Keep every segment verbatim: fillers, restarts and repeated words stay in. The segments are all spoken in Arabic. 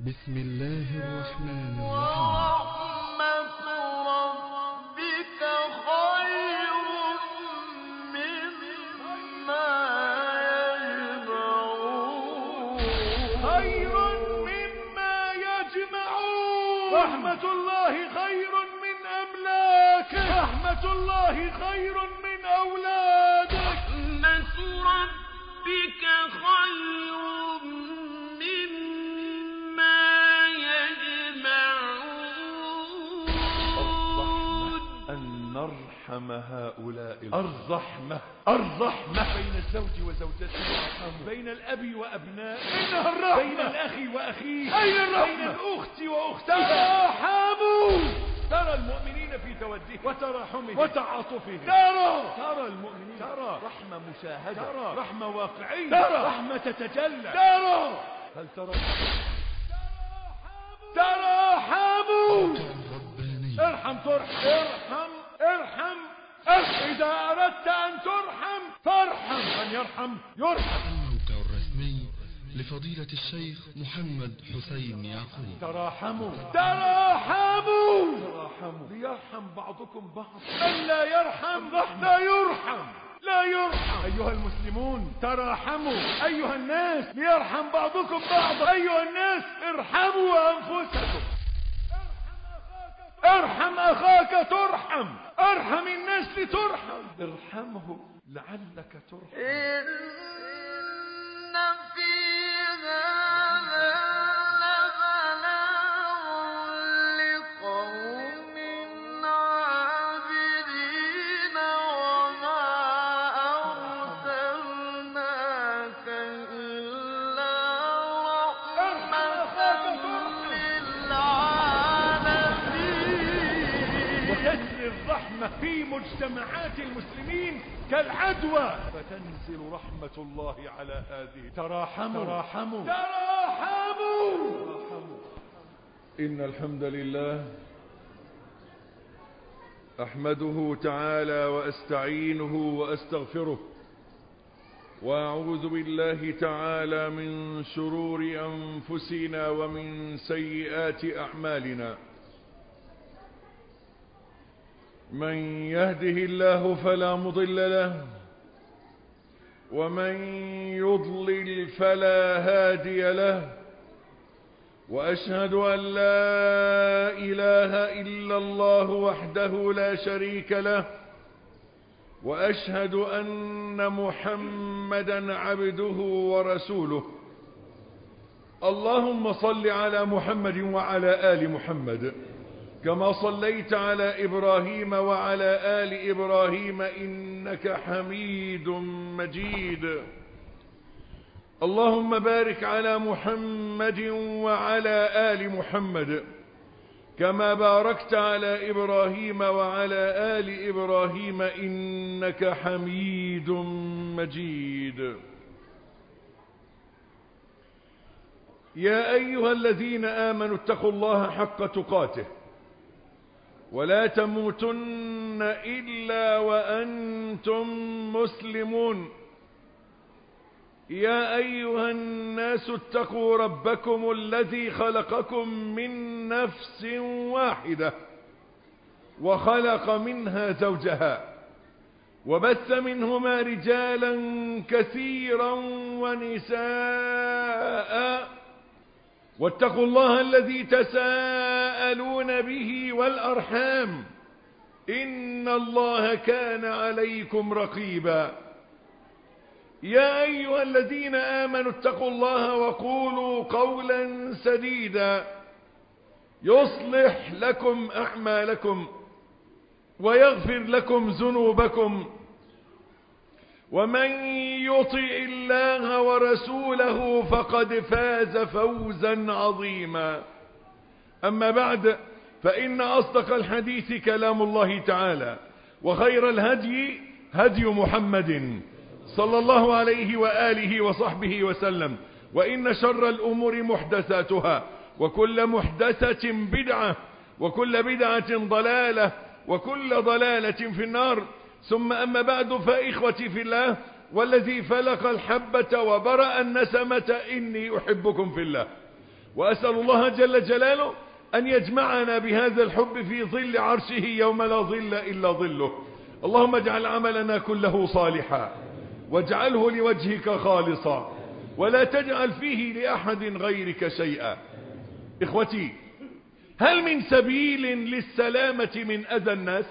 بسم الله الرحمن الرحيم. ورحمة ربك خير مما يجمعون. خير مما يجمعون. رحمة الله خير من أملاكك. رحمة الله خير من أولادك. رحمة ربك خير نرحم هؤلاء الرحمة الرحمة بين الزوج وزوجته، بين الأب وأبنائه، إنها الرحمة بين الأخ وأخيه، أين الرحمة بين الأخت وأختها. ترحموا. ترى المؤمنين في توجه وتراحمهم وتعاطفهم. ترى ترى المؤمنين ترى رحمة مشاهدة، ترى رحمة واقعية، ترى رحمة تتجلى. ترى هل ترى؟ تراحموا. ارحم ترحم. ارحم ارحم ارحم. إذا أردت أن ترحم فارحم. من يرحم يرحم. الموقع الرسمي لفضيلة الشيخ محمد حسين يعقوب. تراحموا تراحموا تراحموا ليرحم بعضكم بعض. من لا يرحم لا يرحم لا يرحم. أيها المسلمون تراحموا. أيها الناس ليرحم بعضكم بعضا. أيها الناس ارحموا أنفسكم. ارحم أخاك ترحم. ارحم الناس لترحم. ارحمه لعلك ترحم. إن في هذا لبلاغ لقوم عابدين وما أرسلناك إلا رحمة للعالمين. وتسري الرحمة في مجتمعات المسلمين كالعدوى، فتنزل رحمة الله على هذه. تراحموا تراحموا تراحموا. إن الحمد لله أحمده تعالى وأستعينه وأستغفره، وأعوذ بالله تعالى من شرور أنفسنا ومن سيئات أعمالنا. من يهده الله فلا مضل له، ومن يضلل فلا هادي له، وأشهد أن لا إله إلا الله وحده لا شريك له، وأشهد أن محمدا عبده ورسوله. اللهم صل على محمد وعلى آل محمد كما صليت على إبراهيم وعلى آل إبراهيم إنك حميد مجيد. اللهم بارك على محمد وعلى آل محمد كما باركت على إبراهيم وعلى آل إبراهيم إنك حميد مجيد. يا أيها الذين آمنوا اتقوا الله حق تقاته ولا تموتن إلا وأنتم مسلمون. يا أيها الناس اتقوا ربكم الذي خلقكم من نفس واحدة وخلق منها زوجها وبث منهما رجالا كثيرا ونساء، واتقوا الله الذي تساءلون به والأرحام إن الله كان عليكم رقيبا. يا أيها الذين آمنوا اتقوا الله وقولوا قولا سديدا يصلح لكم أعمالكم ويغفر لكم ذنوبكم، ومن يطع الله ورسوله فقد فاز فوزا عظيما. أما بعد، فإن أصدق الحديث كلام الله تعالى، وخير الهدي هدي محمد صلى الله عليه وآله وصحبه وسلم، وإن شر الأمور محدثاتها، وكل محدثة بدعة، وكل بدعة ضلالة، وكل ضلالة في النار. ثم أما بعد، فإخوتي في الله، والذي فلق الحبة وبرأ النسمة إني أحبكم في الله، وأسأل الله جل جلاله أن يجمعنا بهذا الحب في ظل عرشه يوم لا ظل إلا ظله. اللهم اجعل عملنا كله صالحا واجعله لوجهك خالصا ولا تجعل فيه لأحد غيرك شيئا. إخوتي، هل من سبيل للسلامة من أذى الناس؟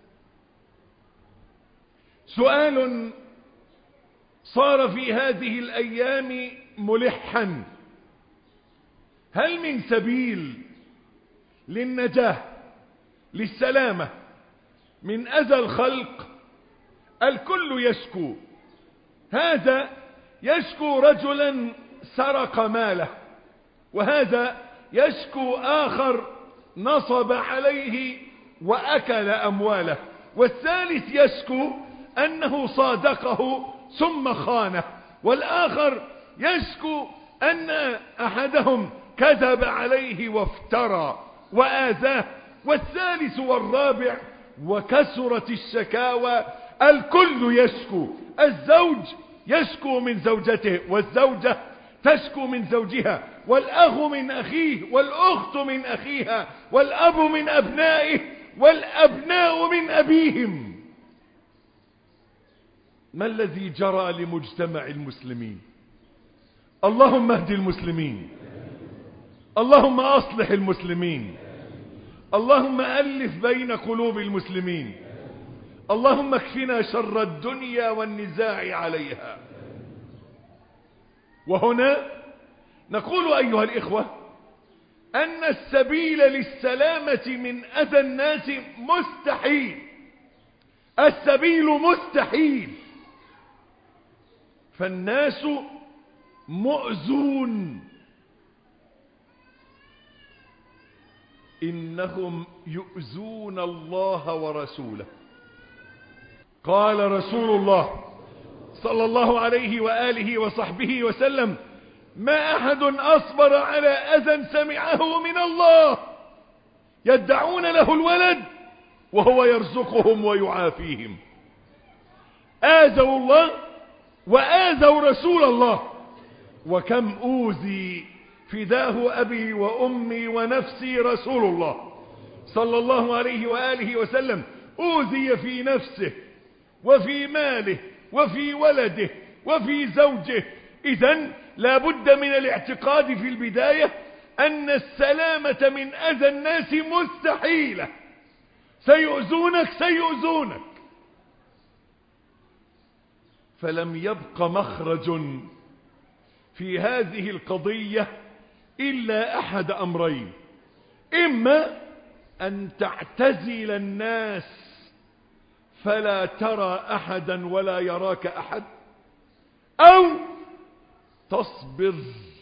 سؤال صار في هذه الأيام ملحا. هل من سبيل للنجاة للسلامة من أذى الخلق؟ الكل يشكو. هذا يشكو رجلا سرق ماله، وهذا يشكو آخر نصب عليه وأكل أمواله، والثالث يشكو أنه صادقه ثم خانه، والآخر يشكو أن أحدهم كذب عليه وافترى وآذاه، والثالث والرابع، وكثرت الشكاوى. الكل يشكو. الزوج يشكو من زوجته، والزوجة تشكو من زوجها، والأخ من أخيه، والأخت من أخيها، والأب من أبنائه، والأبناء من أبيهم. ما الذي جرى لمجتمع المسلمين؟ اللهم اهد المسلمين، اللهم أصلح المسلمين، اللهم ألف بين قلوب المسلمين، اللهم اكفنا شر الدنيا والنزاع عليها. وهنا نقول أيها الإخوة أن السبيل للسلامة من أذى الناس مستحيل. السبيل مستحيل، فالناس مؤذون، إنهم يؤذون الله ورسوله. قال رسول الله صلى الله عليه وآله وصحبه وسلم: ما أحد أصبر على أذى سمعه من الله يدعون له الولد وهو يرزقهم ويعافيهم. آذوا الله وآذوا رسول الله، وكم أوذي فداه أبي وأمي ونفسي رسول الله صلى الله عليه وآله وسلم. أوذي في نفسه وفي ماله وفي ولده وفي زوجه. إذن لا بد من الاعتقاد في البداية أن السلامة من أذى الناس مستحيلة. سيؤذونك سيؤذونك. فلم يبق مخرج في هذه القضية إلا أحد أمرين: إما أن تعتزل الناس فلا ترى أحدا ولا يراك أحد، أو تصبر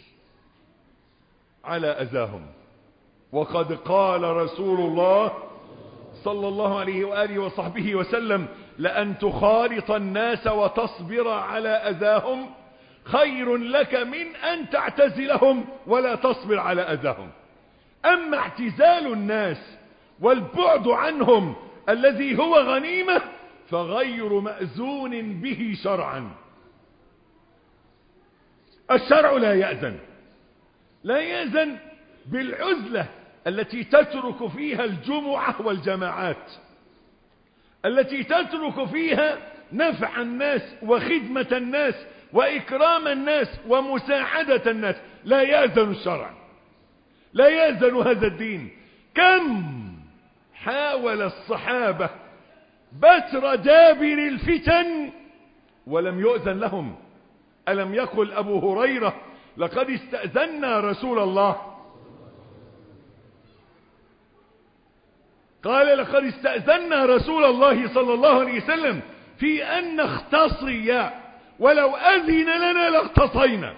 على أذاهم. وقد قال رسول الله صلى الله عليه وآله وصحبه وسلم: لأن تخالط الناس وتصبر على أذاهم خير لك من أن تعتزلهم ولا تصبر على أذاهم. أما اعتزال الناس والبعد عنهم الذي هو غنيمة فغير مأذون به شرعا. الشرع لا يأذن لا يأذن بالعزلة التي تترك فيها الجمعة والجماعات، التي تترك فيها نفع الناس وخدمة الناس وإكرام الناس ومساعدة الناس. لا يأذن الشرع، لا يأذن هذا الدين. كم حاول الصحابة بتر دابر الفتن ولم يؤذن لهم. ألم يقل أبو هريرة: لقد استأذنا رسول الله؟ قال: لقد استأذنا رسول الله صلى الله عليه وسلم في أن نختصي، ولو أذن لنا لاختصينا.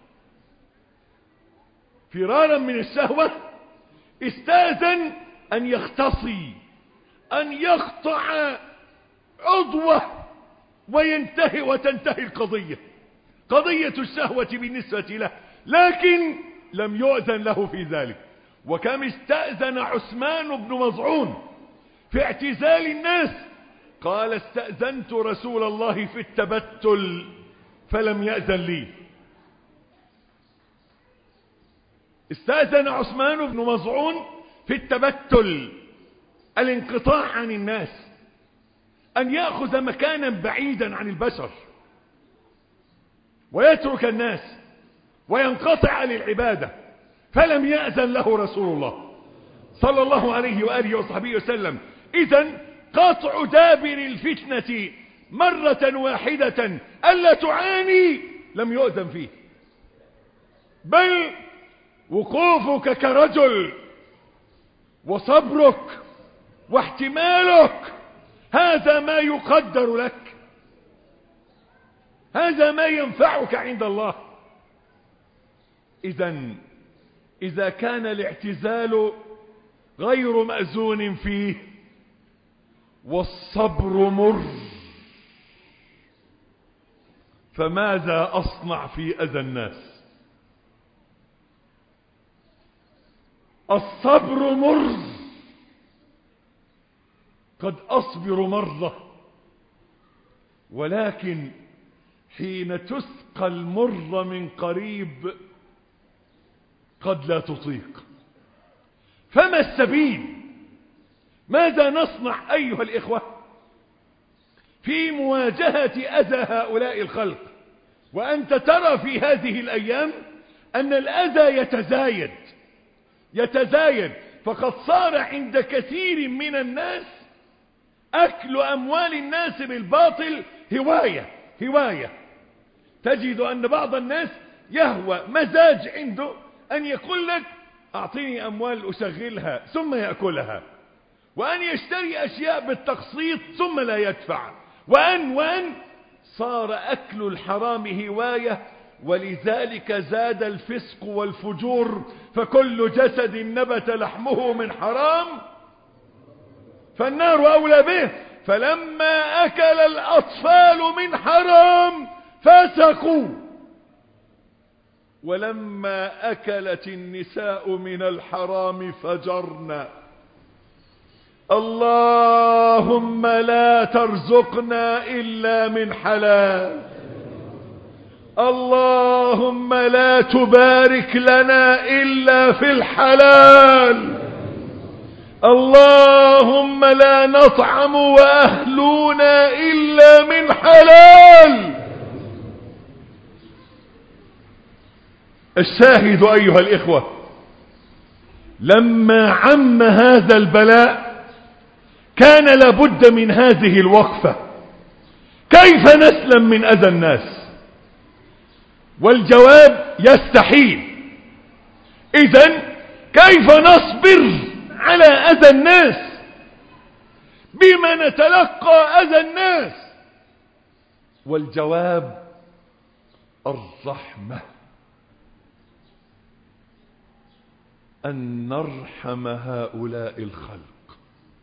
فرارا من الشهوة استأذن أن يختصي، أن يقطع عضوه وينتهي وتنتهي القضية، قضية الشهوة بالنسبة له، لكن لم يؤذن له في ذلك. وكم استأذن عثمان بن مظعون في اعتزال الناس، قال: استأذنت رسول الله في التبتل فلم يأذن لي. استأذن عثمان بن مظعون في التبتل، الانقطاع عن الناس، أن يأخذ مكانا بعيدا عن البشر ويترك الناس وينقطع عن العبادة، فلم يأذن له رسول الله صلى الله عليه وآله وصحبه وسلم. إذن قطع دابر الفتنة مرة واحدة ألا تعاني لم يؤذن فيه، بل وقوفك كرجل وصبرك واحتمالك هذا ما يقدر لك، هذا ما ينفعك عند الله. إذن إذا كان الاعتزال غير مأذون فيه والصبر مر، فماذا أصنع في أذى الناس؟ الصبر مر، قد أصبر مرة، ولكن حين تسقى المر من قريب قد لا تطيق. فما السبيل؟ ماذا نصنع أيها الإخوة في مواجهة أذى هؤلاء الخلق؟ وأنت ترى في هذه الأيام أن الأذى يتزايد يتزايد فقد صار عند كثير من الناس أكل أموال الناس بالباطل هواية هواية. تجد أن بعض الناس يهوى مزاج عنده أن يقول لك أعطيني أموال أشغلها ثم يأكلها، وأن يشتري أشياء بالتقسيط ثم لا يدفع، وأن وأن صار أكل الحرام هواية. ولذلك زاد الفسق والفجور، فكل جسد نبت لحمه من حرام فالنار أولى به. فلما أكل الأطفال من حرام فسقوا، ولما أكلت النساء من الحرام فجرن. اللهم لا ترزقنا إلا من حلال، اللهم لا تبارك لنا إلا في الحلال، اللهم لا نطعم وأهلنا إلا من حلال. الشاهد أيها الإخوة، لما عم هذا البلاء كان لابد من هذه الوقفة. كيف نسلم من أذى الناس؟ والجواب يستحيل. إذن كيف نصبر على أذى الناس بما نتلقى أذى الناس؟ والجواب الرحمة، أن نرحم هؤلاء الخلق.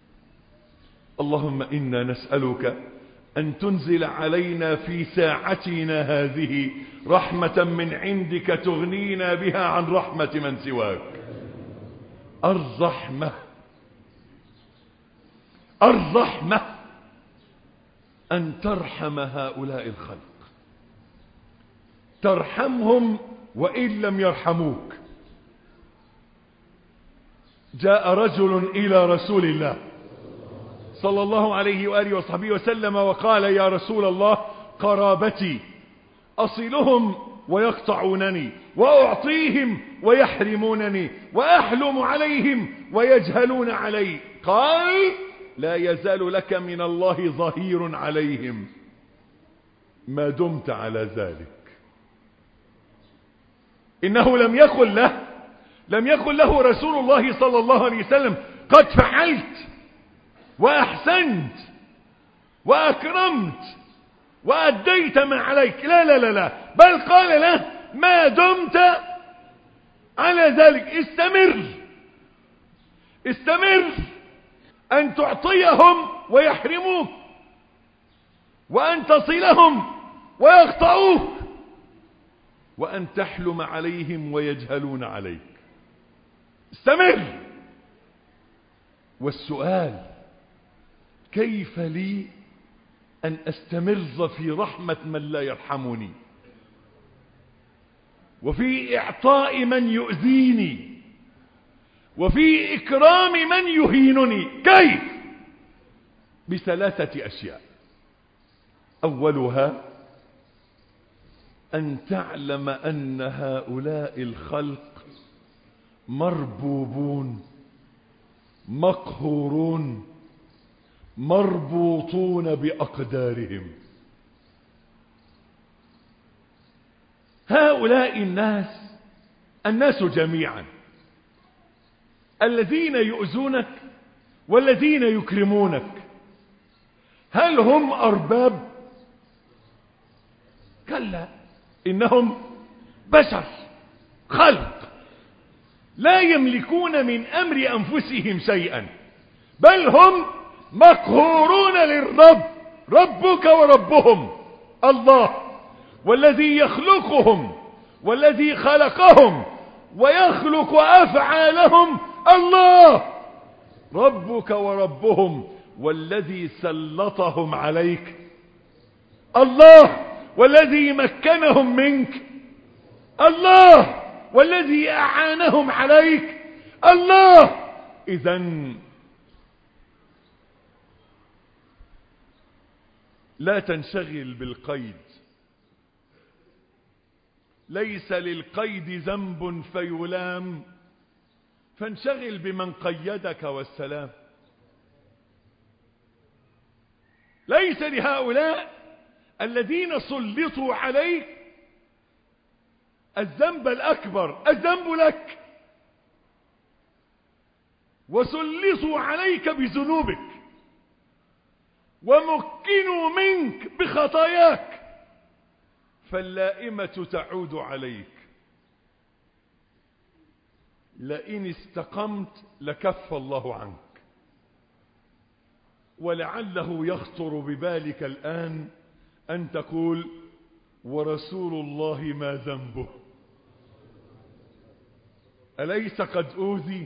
اللهم إنا نسألك أن تنزل علينا في ساعتنا هذه رحمة من عندك تغنينا بها عن رحمة من سواك. الرحمة الرحمة أن ترحم هؤلاء الخلق، ترحمهم وإن لم يرحموك. جاء رجل إلى رسول الله صلى الله عليه وآله وصحبه وسلم وقال: يا رسول الله، قرابتي أصلهم ويقطعونني، وأعطيهم ويحرمونني، وأحلم عليهم ويجهلون علي. قال: لا يزال لك من الله ظهير عليهم ما دمت على ذلك. إنه لم يقل له لم يقل له رسول الله صلى الله عليه وسلم: قد فعلت وأحسنت وأكرمت وأديت ما عليك. لا لا لا لا بل قال له: ما دمت على ذلك استمر استمر أن تعطيهم ويحرموك، وأن تصلهم ويقطعوك، وأن تحلم عليهم ويجهلون عليك. استمر. والسؤال: كيف لي أن أستمر في رحمة من لا يرحمني؟ وفي إعطاء من يؤذيني، وفي إكرام من يهينني. كيف؟ بثلاثة أشياء. أولها أن تعلم أن هؤلاء الخلق مربوبون مقهورون مربوطون بأقدارهم. هؤلاء الناس، الناس جميعا، الذين يؤذونك والذين يكرمونك، هل هم أرباب؟ كلا، إنهم بشر خلق لا يملكون من أمر أنفسهم شيئا، بل هم مقهورون للرب، ربك وربهم الله، والذي يخلقهم والذي خلقهم ويخلق أفعالهم الله، ربك وربهم، والذي سلطهم عليك الله، والذي مكنهم منك الله، والذي أعانهم عليك الله. إذن لا تنشغل بالقيد، ليس للقيد ذنب فيلام، فانشغل بمن قيدك والسلام. ليس لهؤلاء الذين سلطوا عليك الذنب الأكبر، الذنب لك، وسلطوا عليك بذنوبك ومكنوا منك بخطاياك، فاللائمة تعود عليك. لئن استقمت لكف الله عنك. ولعله يخطر ببالك الآن أن تقول: ورسول الله ما ذنبه؟ أليس قد أوذي؟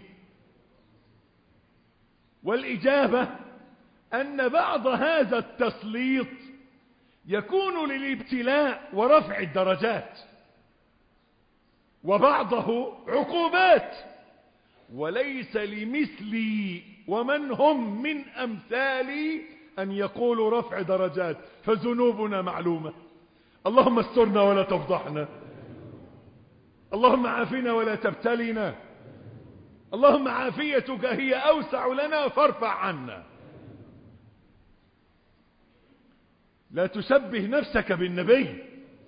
والإجابة أن بعض هذا التسليط يكون للابتلاء ورفع الدرجات، وبعضه عقوبات، وليس لمثلي ومن هم من أمثالي أن يقولوا رفع درجات، فذنوبنا معلومة. اللهم استرنا ولا تفضحنا، اللهم عافنا ولا تبتلنا، اللهم عافيتك هي أوسع لنا فارفع عنا. لا تشبه نفسك بالنبي،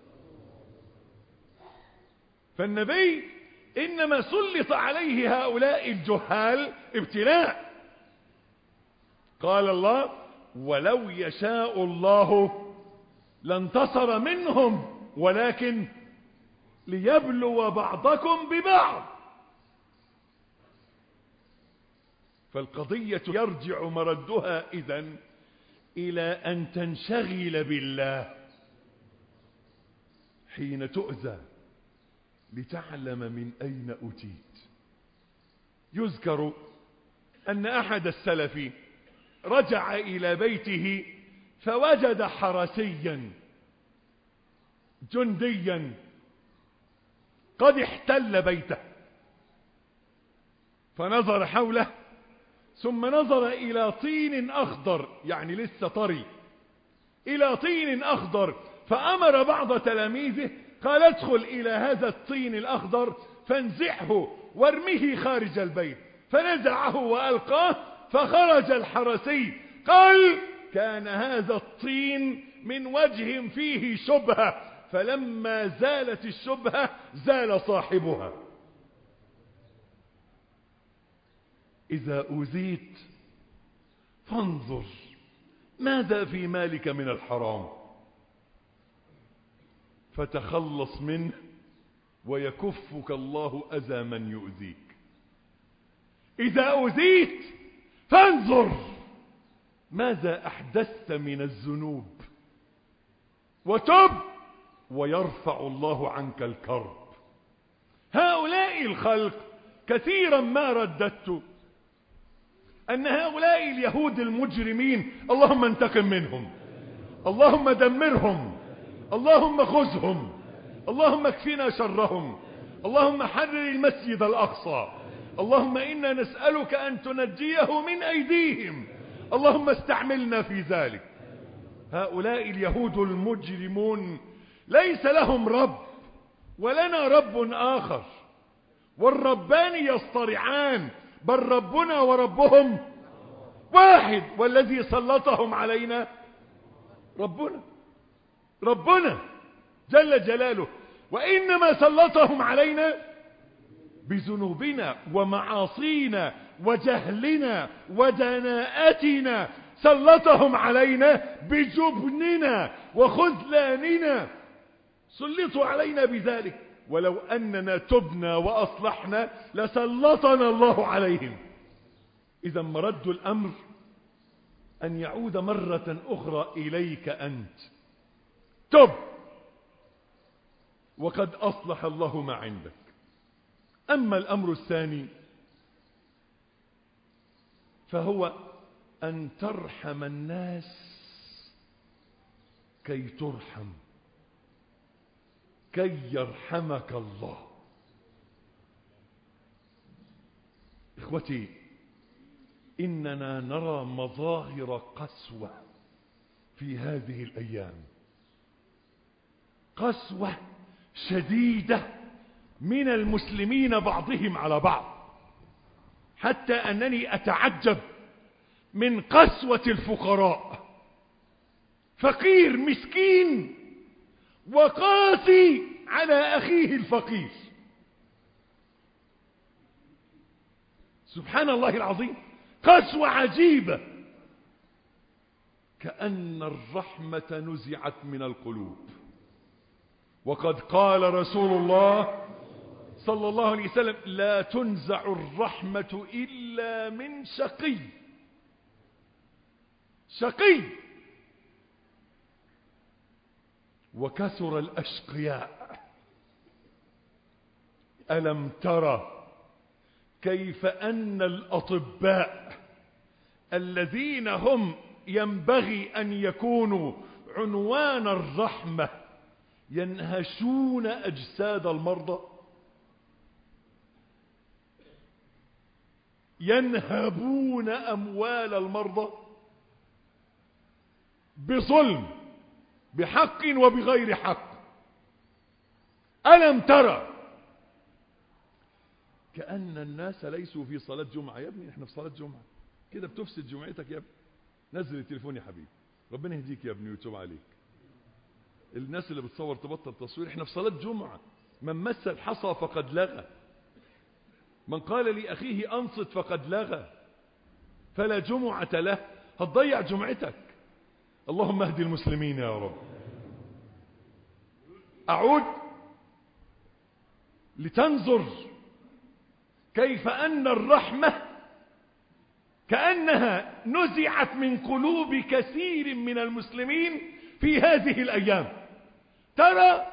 فالنبي إنما سلط عليه هؤلاء الجهال ابتلاء. قال الله: ولو يشاء الله لانتصر منهم ولكن ليبلو بعضكم ببعض. فالقضية يرجع مردها إذن إلى أن تنشغل بالله حين تؤذى، لتعلم من أين أتيت. يذكر أن أحد السلف رجع إلى بيته فوجد حرسيا جنديا قد احتل بيته، فنظر حوله ثم نظر إلى طين أخضر، يعني لسه طري، إلى طين أخضر، فأمر بعض تلاميذه قال: ادخل إلى هذا الطين الأخضر فانزعه وارمه خارج البيت، فنزعه وألقاه، فخرج الحرسي. قال: كان هذا الطين من وجه فيه شبهة، فلما زالت الشبهة زال صاحبها. إذا أوذيت فانظر ماذا في مالك من الحرام، فتخلص منه ويكفك الله أذى من يؤذيك. إذا أوذيت فانظر ماذا أحدثت من الذنوب، وتب ويرفع الله عنك الكرب. هؤلاء الخلق كثيرا ما رددت أن هؤلاء اليهود المجرمين اللهم انتقم منهم، اللهم دمرهم، اللهم خذهم، اللهم اكفنا شرهم. اللهم حرر المسجد الأقصى. اللهم إنا نسألك أن تنجيه من أيديهم. اللهم استعملنا في ذلك. هؤلاء اليهود المجرمون ليس لهم رب ولنا رب آخر، والربان يصطرعان، بل ربنا وربهم واحد، والذي سلطهم علينا ربنا ربنا جل جلاله، وإنما سلطهم علينا بذنوبنا ومعاصينا وجهلنا ودناءتنا، سلطهم علينا بجبننا وخذلاننا، سلطوا علينا بذلك. ولو أننا تبنا وأصلحنا لسلطنا الله عليهم. إذا مرد الأمر أن يعود مرة أخرى إليك أنت. تب وقد أصلح الله ما عندك. أما الأمر الثاني فهو أن ترحم الناس كي ترحم، كي يرحمك الله. إخوتي، إننا نرى مظاهر قسوة في هذه الأيام، قسوة شديدة من المسلمين بعضهم على بعض، حتى أنني أتعجب من قسوة الفقراء. فقير مسكين وقاسي على أخيه الفقير. سبحان الله العظيم، قسوة عجيبة، كأن الرحمة نزعت من القلوب. وقد قال رسول الله صلى الله عليه وسلم: لا تنزع الرحمة إلا من شقي. شقي. وكثر الأشقياء. ألم ترى كيف أن الأطباء الذين هم ينبغي أن يكونوا عنوان الرحمة ينهشون أجساد المرضى، ينهبون أموال المرضى بظلم، بحق وبغير حق. ألم ترى كأن الناس ليسوا في صلاة جمعة. يا ابني احنا في صلاة جمعة، كده بتفسد جمعتك يا ابني. نزل التليفون يا حبيبي، ربنا يهديك يا ابني ويتوب عليك. الناس اللي بتصور تبطل تصوير، احنا في صلاة جمعة. من مس الحصى فقد لغى، من قال لأخيه أنصت فقد لغى، فلا جمعة له. هتضيع جمعتك. اللهم اهدي المسلمين يا رب. أعود لتنظر كيف أن الرحمة كأنها نزعت من قلوب كثير من المسلمين في هذه الأيام. ترى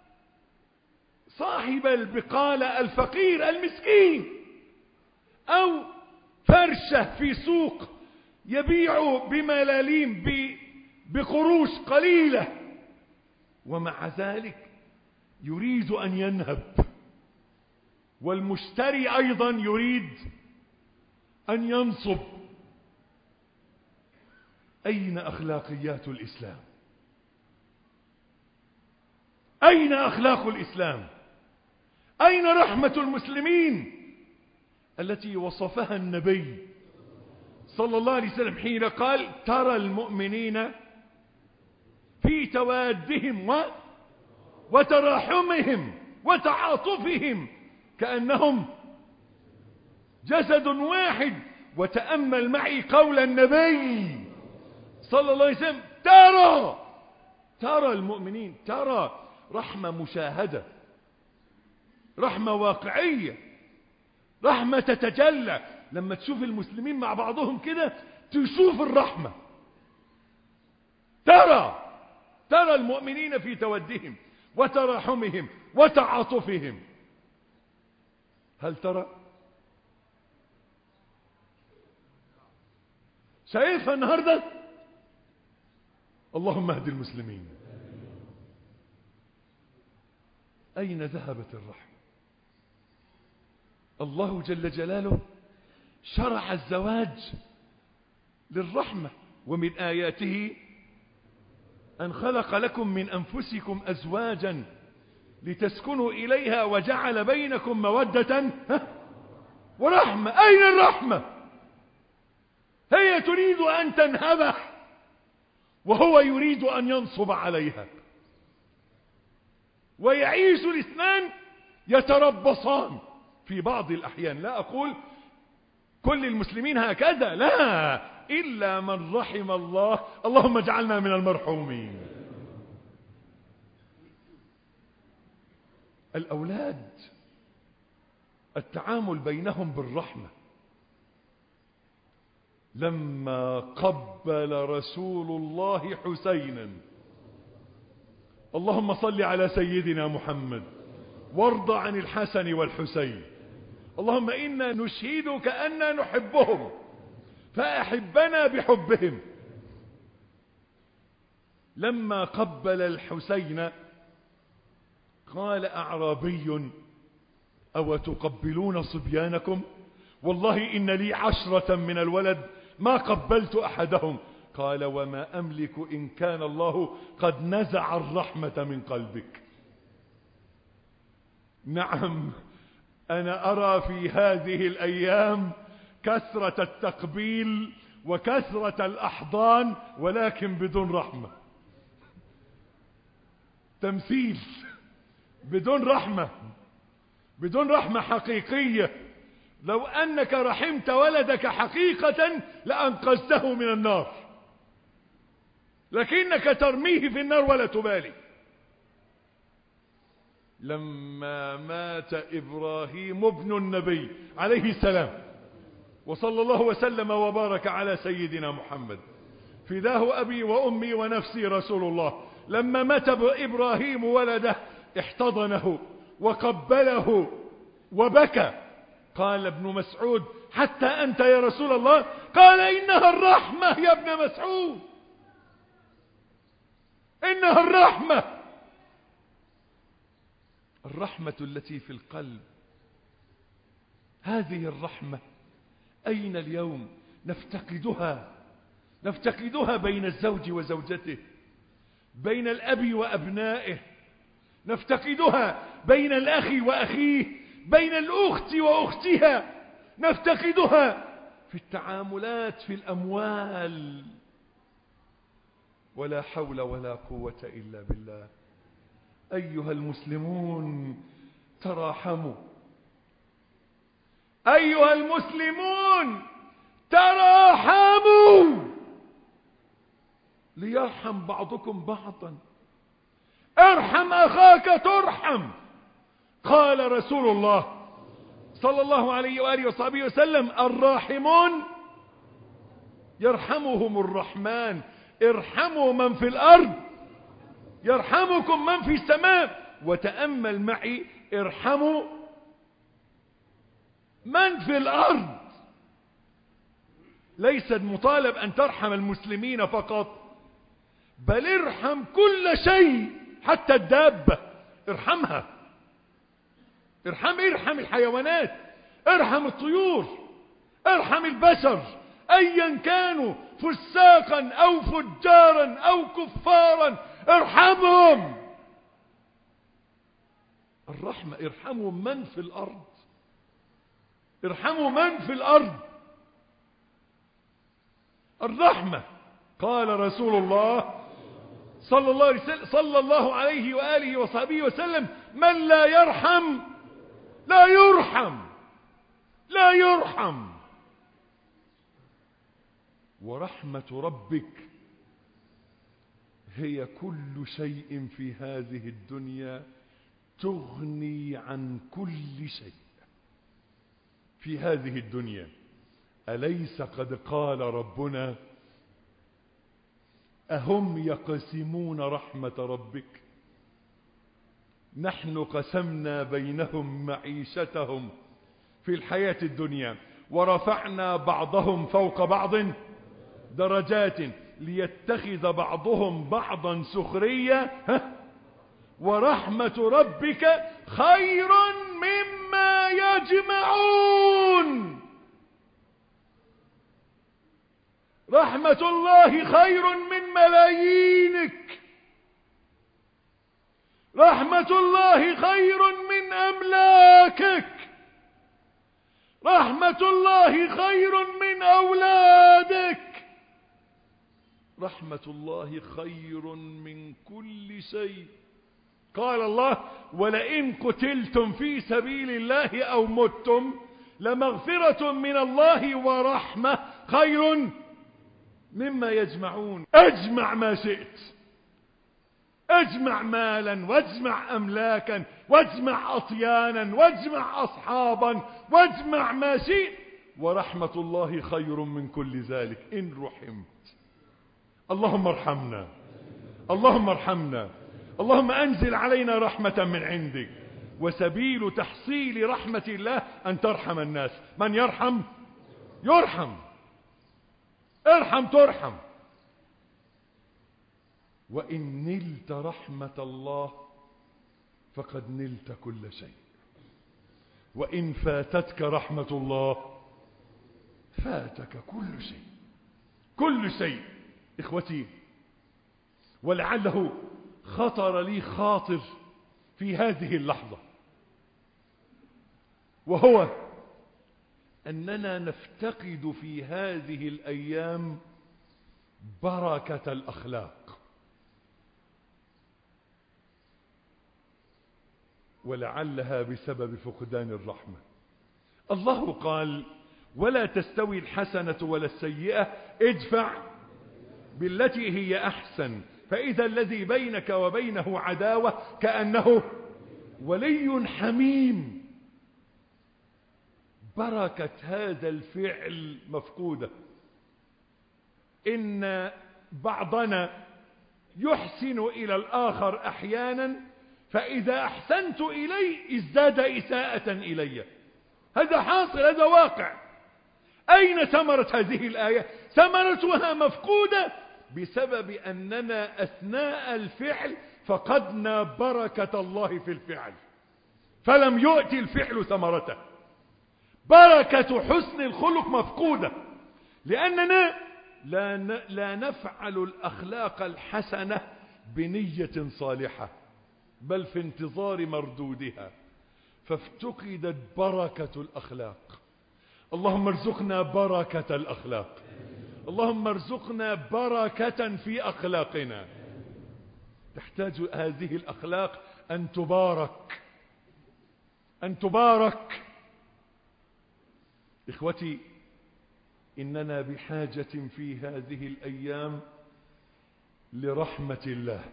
صاحب البقالة الفقير المسكين أو فرشة في سوق يبيع بملاليم بقروش قليلة، ومع ذلك يريد أن ينهب، والمشتري أيضا يريد أن ينصب. أين أخلاقيات الإسلام؟ أين أخلاق الإسلام؟ أين رحمة المسلمين التي وصفها النبي صلى الله عليه وسلم حين قال: ترى المؤمنين في توادهم و... وتراحمهم وتعاطفهم كأنهم جسد واحد. وتأمل معي قول النبي صلى الله عليه وسلم: ترى ترى المؤمنين. ترى رحمة مشاهدة، رحمة واقعية، رحمة تتجلى. لما تشوف المسلمين مع بعضهم كده تشوف الرحمة. ترى ترى المؤمنين في تودهم وتراحمهم وتعاطفهم. هل ترى؟ شايفها النهاردة؟ اللهم اهد المسلمين. أين ذهبت الرحمة؟ الله جل جلاله شرع الزواج للرحمة، ومن آياته أن خلق لكم من أنفسكم أزواجا لتسكنوا إليها وجعل بينكم مودة ورحمة. أين الرحمة؟ هي تريد أن تنهبه وهو يريد أن ينصب عليها، ويعيش الاثنان يتربصان في بعض الأحيان. لا أقول كل المسلمين هكذا، لا، إلا من رحم الله، اللهم اجعلنا من المرحومين. الأولاد التعامل بينهم بالرحمة. لما قبل رسول الله حسينا، اللهم صل على سيدنا محمد وارض عن الحسن والحسين، اللهم إنا نشهدك أننا نحبهم فأحبنا بحبهم. لما قبل الحسين قال أعرابي: أو تقبلون صبيانكم؟ والله إن لي عشرة من الولد ما قبلت أحدهم. قال: وما أملك إن كان الله قد نزع الرحمة من قلبك. نعم، أنا أرى في هذه الأيام كثرة التقبيل وكثرة الأحضان، ولكن بدون رحمة، تمثيل، بدون رحمة، بدون رحمة حقيقية. لو أنك رحمت ولدك حقيقة لأنقذته من النار، لكنك ترميه في النار ولا تبالي. لما مات إبراهيم ابن النبي عليه السلام، وصلى الله وسلم وبارك على سيدنا محمد، فداه أبي وأمي ونفسي رسول الله، لما مات إبراهيم ولده احتضنه وقبله وبكى. قال ابن مسعود: حتى أنت يا رسول الله؟ قال: إنها الرحمة يا ابن مسعود، إنها الرحمة. الرحمة التي في القلب، هذه الرحمة أين اليوم؟ نفتقدها، نفتقدها بين الزوج وزوجته، بين الأب وأبنائه، نفتقدها بين الأخ وأخيه، بين الأخت وأختها، نفتقدها في التعاملات في الأموال. ولا حول ولا قوة إلا بالله. أيها المسلمون تراحموا، أيها المسلمون تراحموا، ليرحم بعضكم بعضا. ارحم أخاك ترحم. قال رسول الله صلى الله عليه وآله وصحبه وسلم: الراحمون يرحمهم الرحمن، ارحموا من في الأرض يرحمكم من في السماء. وتأمل معي: ارحموا من في الأرض. ليس المطالب أن ترحم المسلمين فقط، بل ارحم كل شيء، حتى الدابة ارحمها، ارحم ارحم الحيوانات، ارحم الطيور، ارحم البشر ايا كانوا، فساقا او فجارا او كفارا، ارحمهم. الرحمة، ارحموا من في الارض، ارحموا من في الارض. الرحمة. قال رسول الله صلى الله عليه وسلم صلى الله عليه وآله وصحبه وسلم: من لا يرحم لا يرحم، لا يرحم. ورحمة ربك هي كل شيء في هذه الدنيا، تغني عن كل شيء في هذه الدنيا. أليس قد قال ربنا: أهم يقسمون رحمة ربك؟ نحن قسمنا بينهم معيشتهم في الحياة الدنيا ورفعنا بعضهم فوق بعض درجات ليتخذ بعضهم بعضا سخرية ورحمة ربك خير مما يجمعون. رحمة الله خير من ملايينك. رحمة الله خير من أملاكك. رحمة الله خير من أولادك. رحمة الله خير من كل شيء. قال الله: ولئن قتلتم في سبيل الله أو متم لمغفرة من الله ورحمة خير مما يجمعون. اجمع ما شئت، اجمع مالا واجمع أملاكا واجمع أطيانا واجمع أصحابا واجمع ما شئت، ورحمة الله خير من كل ذلك إن رحمت. اللهم ارحمنا، اللهم ارحمنا، اللهم أنزل علينا رحمة من عندك. وسبيل تحصيل رحمة الله أن ترحم الناس. من يرحم يرحم، ارحم ترحم. وإن نلت رحمة الله فقد نلت كل شيء. وإن فاتتك رحمة الله فاتك كل شيء، كل شيء. إخوتي، ولعله خطر لي خاطر في هذه اللحظة، وهو أننا نفتقد في هذه الأيام بركة الأخلاق، ولعلها بسبب فقدان الرحمة. الله قال: ولا تستوي الحسنة ولا السيئة ادفع بالتي هي أحسن فإذا الذي بينك وبينه عداوة كأنه ولي حميم. بركة هذا الفعل مفقودة. إن بعضنا يحسن إلى الآخر أحيانا، فإذا أحسنت إليه ازداد إساءة إلي. هذا حاصل، هذا واقع. أين ثمرة هذه الآية؟ ثمرتها مفقودة بسبب أننا أثناء الفعل فقدنا بركة الله في الفعل، فلم يؤتي الفعل ثمرته. بركة حسن الخلق مفقودة، لأننا لا لا نفعل الأخلاق الحسنة بنية صالحة، بل في انتظار مردودها، فافتقدت بركة الأخلاق. اللهم ارزقنا بركة الأخلاق، اللهم ارزقنا بركة في أخلاقنا. تحتاج هذه الأخلاق أن تبارك، أن تبارك. إخوتي، إننا بحاجة في هذه الأيام لرحمة الله،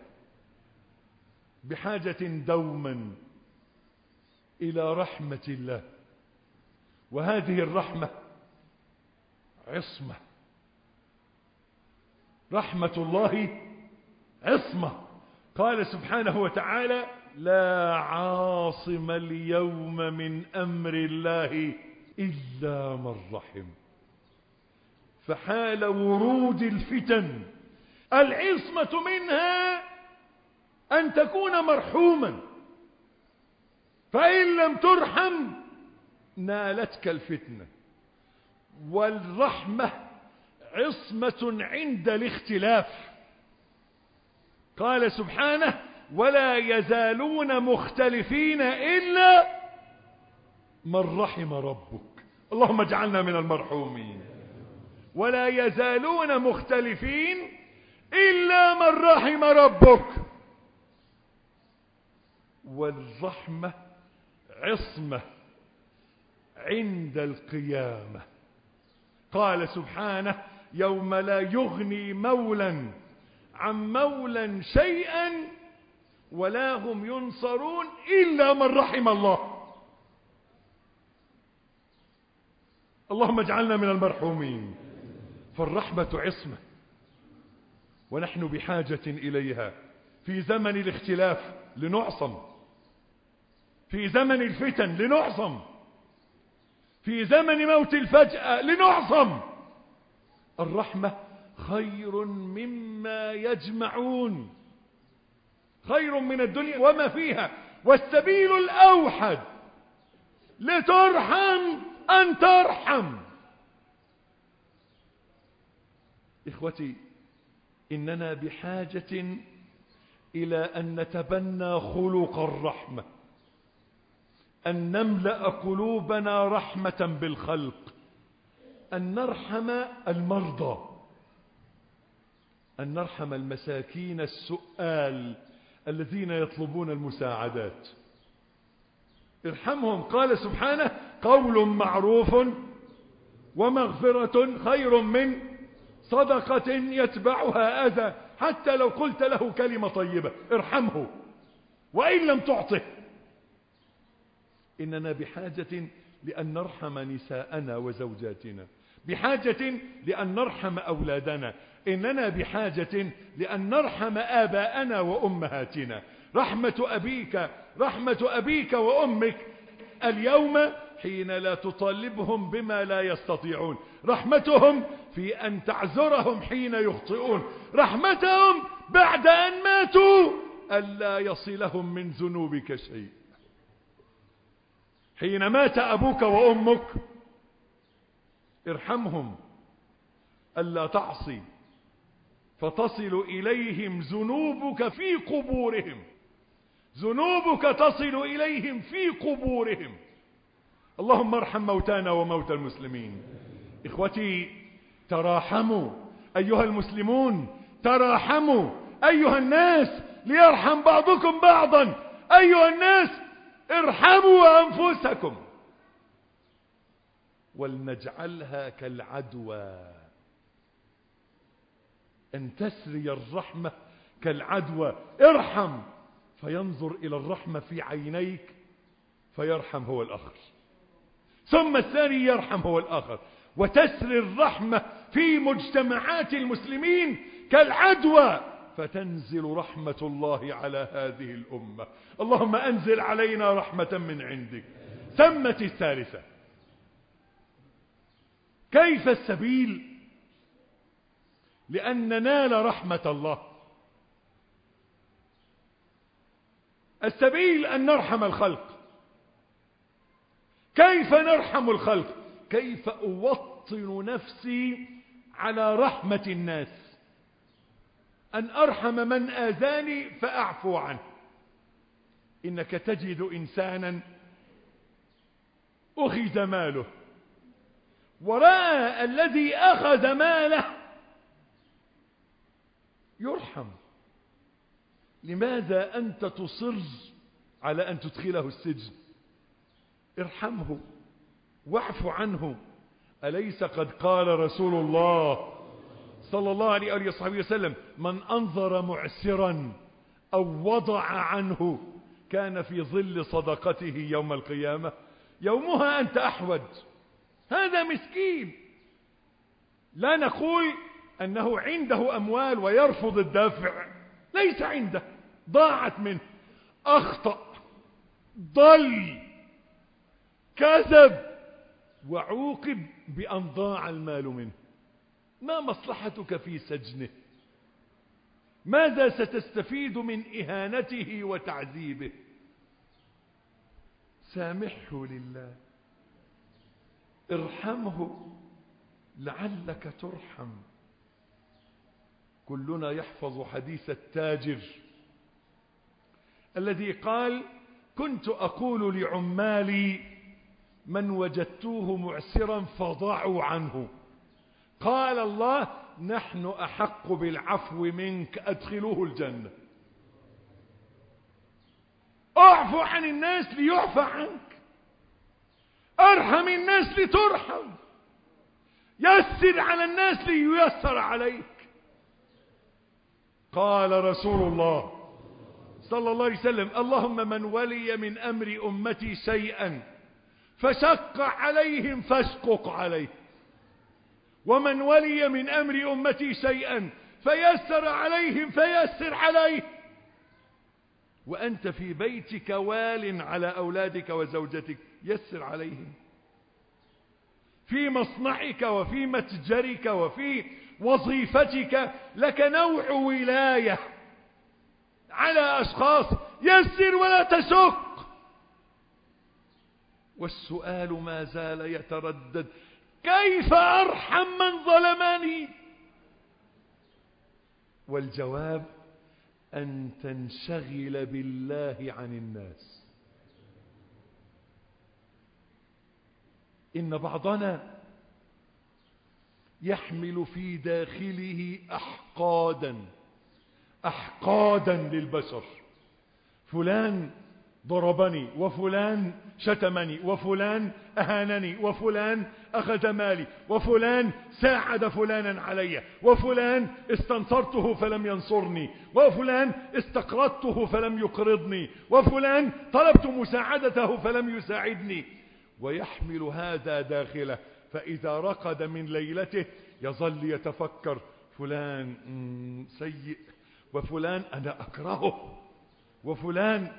بحاجة دوما إلى رحمة الله. وهذه الرحمة عصمة. رحمة الله عصمة. قال سبحانه وتعالى: لا عاصم اليوم من أمر الله إلا من رحم. فحال ورود الفتن العصمة منها أن تكون مرحوما، فإن لم ترحم نالتك الفتنة. والرحمة عصمة عند الاختلاف. قال سبحانه: ولا يزالون مختلفين إلا من رحم ربك. اللهم اجعلنا من المرحومين. ولا يزالون مختلفين إلا من رحم ربك. والرحمة عصمة عند القيامة. قال سبحانه: يوم لا يغني مولا عن مولا شيئا ولا هم ينصرون إلا من رحم الله. اللهم اجعلنا من المرحومين. فالرحمة عصمة، ونحن بحاجة إليها في زمن الاختلاف لنعصم، في زمن الفتن لنعصم، في زمن موت الفجأة لنعصم. الرحمة خير مما يجمعون. خير من الدنيا وما فيها. والسبيل الأوحد لترحم أن ترحم. إخوتي، إننا بحاجة إلى أن نتبنى خلق الرحمة، أن نملأ قلوبنا رحمة بالخلق، أن نرحم المرضى، أن نرحم المساكين السؤال الذين يطلبون المساعدات. ارحمهم. قال سبحانه: قول معروف ومغفرة خير من صدقة يتبعها أذى. حتى لو قلت له كلمة طيبة ارحمه وإن لم تعطه. إننا بحاجة لأن نرحم نساءنا وزوجاتنا، بحاجة لأن نرحم أولادنا، إننا بحاجة لأن نرحم آباءنا وأمهاتنا. رحمة أبيك رحمة أبيك وأمك اليوم حين لا تطالبهم بما لا يستطيعون، رحمتهم في أن تعذرهم حين يخطئون، رحمتهم بعد أن ماتوا ألا يصلهم من ذنوبك شيء. حين مات أبوك وأمك ارحمهم ألا تعصي فتصل إليهم ذنوبك في قبورهم، ذنوبك تصل إليهم في قبورهم. اللهم ارحم موتانا وموتى المسلمين. إخوتي، تراحموا أيها المسلمون، تراحموا أيها الناس، ليرحم بعضكم بعضا. أيها الناس، ارحموا أنفسكم ولنجعلها كالعدوى، أن تسري الرحمة كالعدوى. ارحم فينظر إلى الرحمة في عينيك فيرحم هو الآخر، ثم الثاني يرحم هو الآخر، وتسري الرحمة في مجتمعات المسلمين كالعدوى، فتنزل رحمة الله على هذه الأمة. اللهم أنزل علينا رحمة من عندك. ثمة الثالثة، كيف السبيل لأن ننال رحمة الله؟ السبيل أن نرحم الخلق. كيف نرحم الخلق؟ كيف أوطن نفسي على رحمة الناس؟ أن أرحم من آذاني فأعفو عنه. إنك تجد إنسانا أخذ ماله ورأى الذي أخذ ماله يرحم. لماذا أنت تصر على أن تدخله السجن؟ ارحمه واعف عنه. أليس قد قال رسول الله صلى الله عليه وآله وصحبه وسلم: من أنظر معسرا أو وضع عنه كان في ظل صدقته يوم القيامة. يومها أنت أحوج. هذا مسكين، لا نقول أنه عنده أموال ويرفض الدافع، ليس عنده، ضاعت منه، أخطأ، ضل، كذب، وعوقب بأن ضاع المال منه. ما مصلحتك في سجنه؟ ماذا ستستفيد من إهانته وتعذيبه؟ سامحه لله، ارحمه لعلك ترحم. كلنا يحفظ حديث التاجر الذي قال: كنت أقول لعمالي من وجدتوه معسرا فضعوا عنه، قال الله: نحن أحق بالعفو منك، أدخلوه الجنة. اعفو عن الناس ليعفى عنك، ارحم الناس لترحم، يسر على الناس لييسر عليك. قال رسول الله صلى الله عليه وسلم: اللهم من ولي من أمر أمتي شيئا فشق عليهم فاشقق عليه، ومن ولي من أمر أمتي شيئا فيسر عليهم فيسر عليه. وأنت في بيتك وال على أولادك وزوجتك، يسر عليهم. في مصنعك وفي متجرك وفي وظيفتك لك نوع ولاية، على أشخاص، يسر ولا تشق. والسؤال ما زال يتردد: كيف أرحم من ظلمني؟ والجواب أن تنشغل بالله عن الناس. إن بعضنا يحمل في داخله أحقادا أحقادا للبشر. فلان ضربني، وفلان شتمني، وفلان أهانني، وفلان أخذ مالي، وفلان ساعد فلانا علي، وفلان استنصرته فلم ينصرني، وفلان استقرضته فلم يقرضني، وفلان طلبت مساعدته فلم يساعدني. ويحمل هذا داخله، فإذا رقد من ليلته يظل يتفكر: فلان سيء، وفلان أنا أكرهه، وفلان.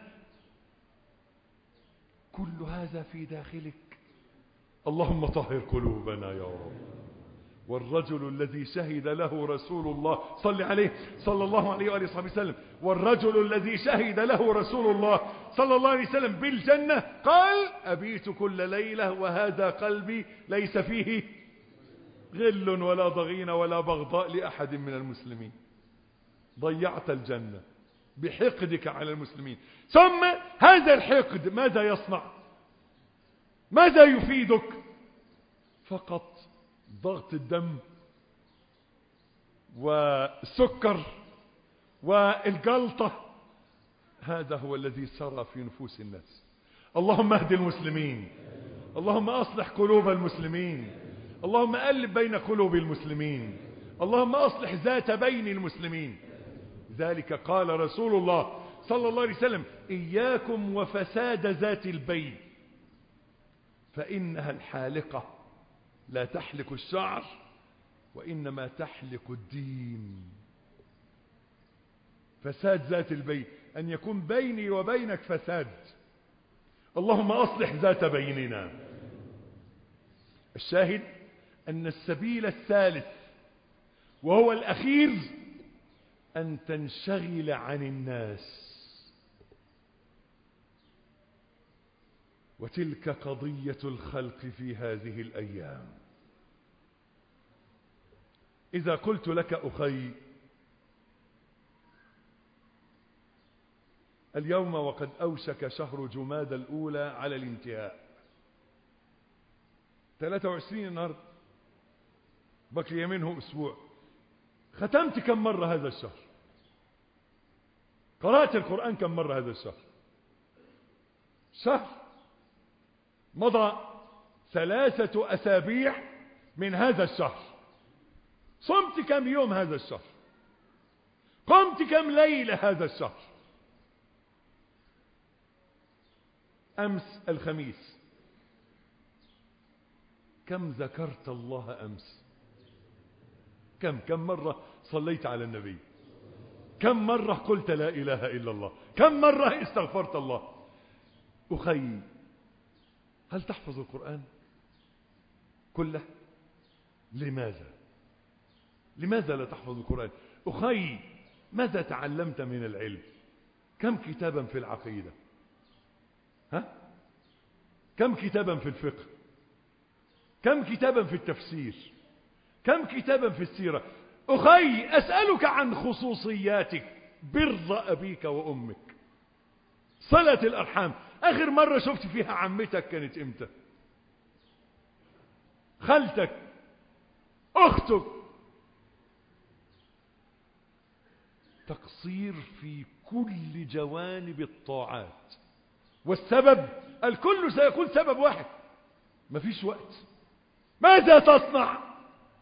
كل هذا في داخلك. اللهم طهر قلوبنا يا رب. والرجل الذي شهد له رسول الله صلى عليه صلى الله عليه وآله وصحبه وسلم والرجل الذي شهد له رسول الله صلى الله عليه وسلم بالجنة قال: أبيت كل ليلة وهذا قلبي ليس فيه غل ولا ضغين ولا بغضاء لأحد من المسلمين. ضيعت الجنة بحقدك على المسلمين. ثم هذا الحقد ماذا يصنع؟ ماذا يفيدك؟ فقط ضغط الدم والسكر والجلطة. هذا هو الذي سرى في نفوس الناس. اللهم اهد المسلمين، اللهم أصلح قلوب المسلمين، اللهم ألف بين قلوب المسلمين، اللهم أصلح ذات بين المسلمين. ذلك قال رسول الله صلى الله عليه وسلم: إياكم وفساد ذات البين، فإنها الحالقة لا تحلق الشعر وإنما تحلق الدين. فساد ذات البين أن يكون بيني وبينك فساد. اللهم أصلح ذات بيننا. الشاهد أن السبيل الثالث وهو الأخير أن تنشغل عن الناس. وتلك قضية الخلق في هذه الأيام. إذا قلت لك أخي اليوم وقد أوشك شهر جمادى الأولى على الانتهاء، ثلاثة وعشرين النهاردة، بقي منه أسبوع، ختمت كم مرة هذا الشهر؟ قرأت القرآن كم مرة هذا الشهر؟ شهر مضى ثلاثة أسابيع من هذا الشهر. صمت كم يوم هذا الشهر؟ قمت كم ليلة هذا الشهر؟ أمس الخميس كم ذكرت الله أمس؟ كم كم مرة صليت على النبي؟ كم مرة قلت لا إله إلا الله؟ كم مرة استغفرت الله؟ أخي، هل تحفظ القرآن كله؟ لماذا؟ لماذا لا تحفظ القرآن؟ أخي، ماذا تعلمت من العلم؟ كم كتابا في العقيدة؟ ها؟ كم كتابا في الفقه؟ كم كتابا في التفسير؟ كم كتابا في السيرة؟ أخي، أسألك عن خصوصياتك. بر أبيك وأمك، صلة الأرحام. آخر مرة شفت فيها عمتك كانت إمتى؟ خالتك، أختك. تقصير في كل جوانب الطاعات، والسبب الكل سيكون سبب واحد: مفيش وقت. ماذا تصنع؟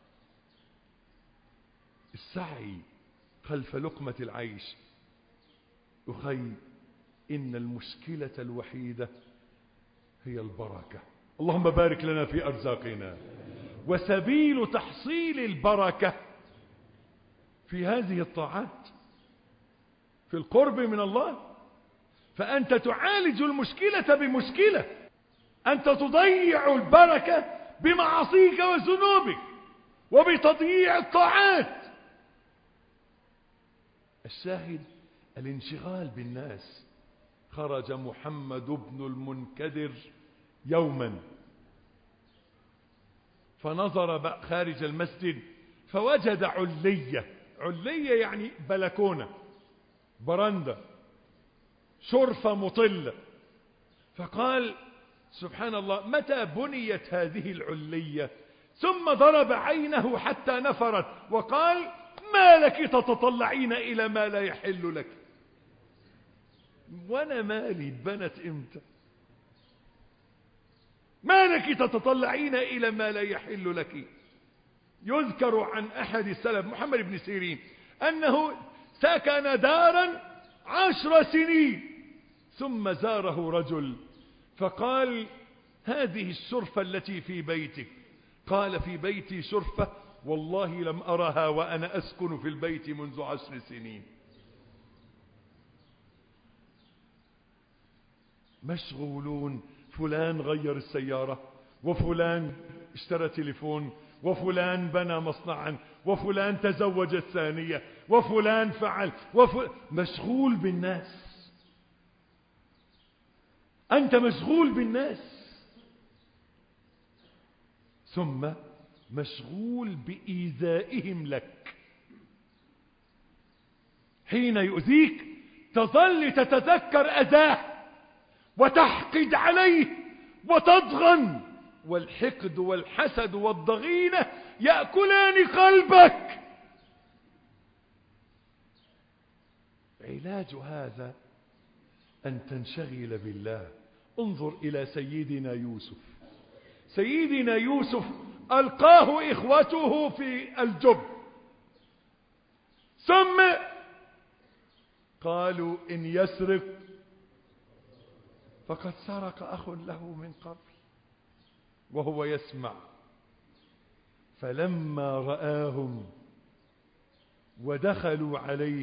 السعي خلف لقمة العيش. أخي، إن المشكلة الوحيدة هي البركة. اللهم بارك لنا في أرزاقنا. وسبيل تحصيل البركة في هذه الطاعات، في القرب من الله. فأنت تعالج المشكلة بمشكلة، أنت تضيع البركة بمعاصيك وذنوبك وبتضييع الطاعات. الشاهد الانشغال بالناس. خرج محمد بن المنكدر يوما فنظر خارج المسجد فوجد علية. علية يعني بلكونة، برندة، شرفة مطلة. فقال سبحان الله متى بنيت هذه العلية؟ ثم ضرب عينه حتى نفرت وقال ما لك تتطلعين إلى ما لا يحل لك؟ وانا مالي بنت امتى؟ ما لك تتطلعين إلى ما لا يحل لك؟ يذكر عن أحد السلف محمد بن سيرين أنه سكن دارا عشر سنين ثم زاره رجل فقال هذه الشرفة التي في بيتك؟ قال في بيتي شرفة والله لم أرها وأنا أسكن في البيت منذ عشر سنين. مشغولون، فلان غير السيارة، وفلان اشترى تليفون، وفلان بنى مصنعا، وفلان تزوج الثانية، وفلان فعل وفل... مشغول بالناس. أنت مشغول بالناس، ثم مشغول بإيذائهم لك. حين يؤذيك تظل تتذكر أذاه وتحقد عليه وتضغن، والحقد والحسد والضغينة يأكلان قلبك. علاج هذا أن تنشغل بالله. انظر إلى سيدنا يوسف. سيدنا يوسف ألقاه إخوته في الجب، ثم قالوا إن يسرق فقد سرق أخ له من قبل وهو يسمع. فلما رآهم ودخلوا عليه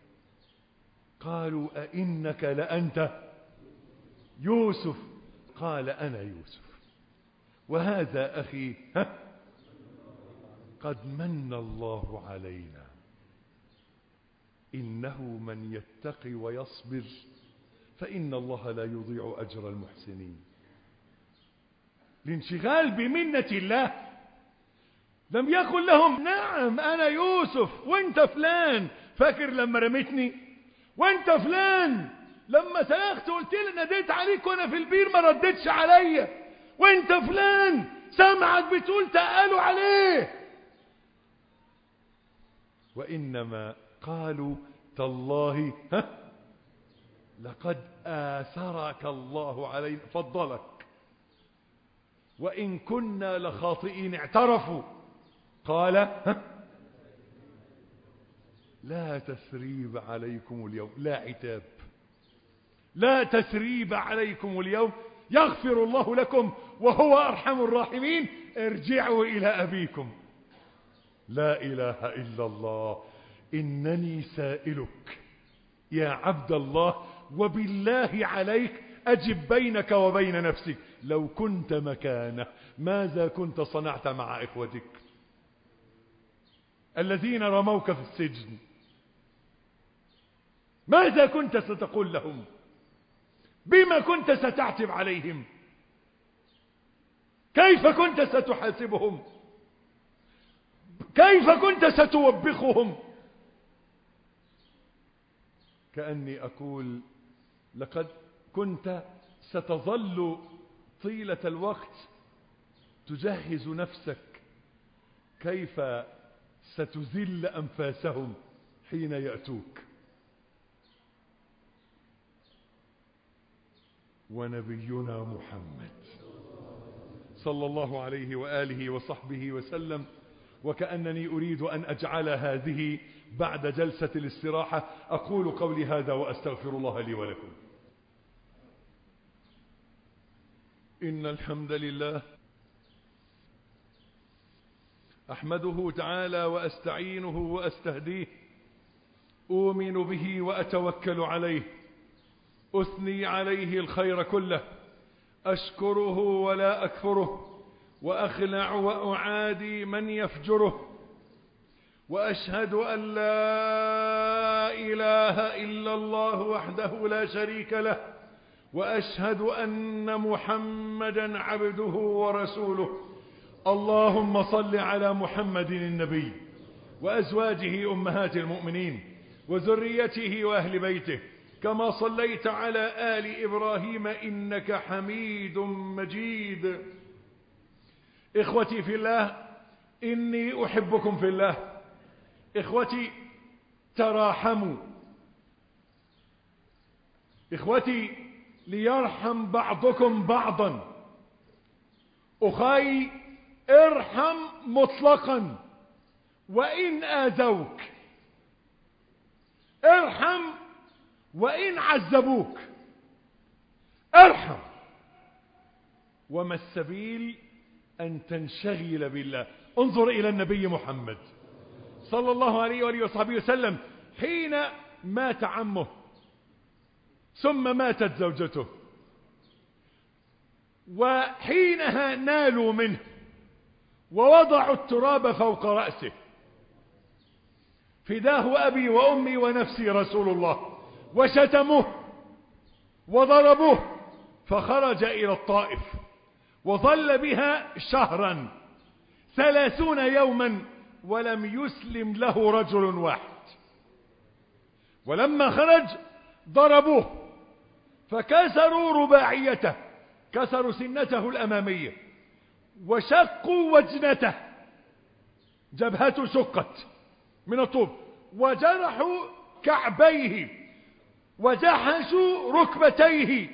قالوا أئنك لأنت يوسف؟ قال أنا يوسف وهذا أخي ها قد من الله علينا إنه من يتقي ويصبر فإن الله لا يضيع أجر المحسنين. الانشغال بمنة الله. لم يقل لهم نعم أنا يوسف وانت فلان، فاكر لما رميتني؟ وانت فلان لما سلخت قلت لي ناديت عليك وانا في البير ما ردتش عليا، وانت فلان سمعك بتقول تقالوا عليه. وإنما قالوا تالله ها لقد آثرك الله علينا فضلك وإن كنا لخاطئين. اعترفوا. قال ها لا تثريب عليكم اليوم، لا عتاب، لا تثريب عليكم اليوم يغفر الله لكم وهو أرحم الراحمين. ارجعوا إلى أبيكم. لا إله إلا الله. إنني سائلك يا عبد الله وبالله عليك أجب بينك وبين نفسك، لو كنت مكانه ماذا كنت صنعت مع إخوتك الذين رموك في السجن؟ ماذا كنت ستقول لهم؟ بما كنت ستعتب عليهم؟ كيف كنت ستحاسبهم؟ كيف كنت ستوبخهم؟ كأني أقول لقد كنت ستظل طيلة الوقت تجهز نفسك كيف ستذل أنفاسهم حين يأتوك. ونبينا محمد صلى الله عليه وآله وصحبه وسلم. وكأنني أريد أن أجعل هذه بعد جلسة الاستراحة. أقول قولي هذا وأستغفر الله لي ولكم. إن الحمد لله أحمده تعالى وأستعينه وأستهديه، أؤمن به وأتوكل عليه، أثني عليه الخير كله، أشكره ولا أكفره، وأخلع وأعادي من يفجره، وأشهد أن لا إله إلا الله وحده لا شريك له وأشهد أن محمدا عبده ورسوله. اللهم صل على محمد النبي وأزواجه أمهات المؤمنين وذريته وأهل بيته كما صليت على آل إبراهيم إنك حميد مجيد. إخوتي في الله، إني أحبكم في الله. إخوتي تراحموا. إخوتي ليرحم بعضكم بعضا. أخاي ارحم مطلقا وإن آذوك، ارحم وإن عذبوك، ارحم. وما السبيل أن تنشغل بالله. انظر إلى النبي محمد صلى الله عليه وآله وصحبه وسلم حين مات عمه ثم ماتت زوجته، وحينها نالوا منه ووضعوا التراب فوق رأسه. فداه أبي وأمي ونفسي رسول الله. وشتموه وضربوه فخرج إلى الطائف وظل بها شهرا ثلاثون يوما ولم يسلم له رجل واحد. ولما خرج ضربوه فكسروا رباعيته، كسروا سنته الأمامية وشقوا وجنته، جبهته شقت من الطوب، وجرحوا كعبيه وجحشوا ركبتيه